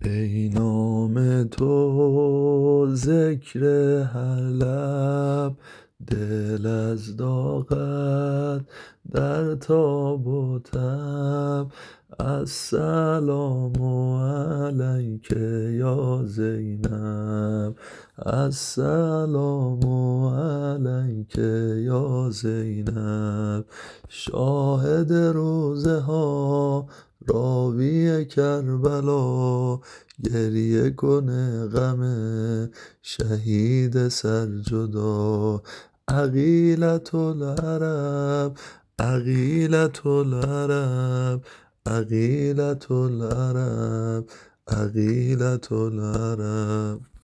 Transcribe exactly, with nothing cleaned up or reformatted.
ای نام تو ذکر هر لب، دل از داغت در تاب و تب. السلام علیک یا زینب، السلام علیک یا زینب. شاهد روزه ها راوی کربلا، گریه کنه غم شهید سرجدا. عقیلة العرب، عقیلة العرب، عقیلة العرب، عقیلة العرب.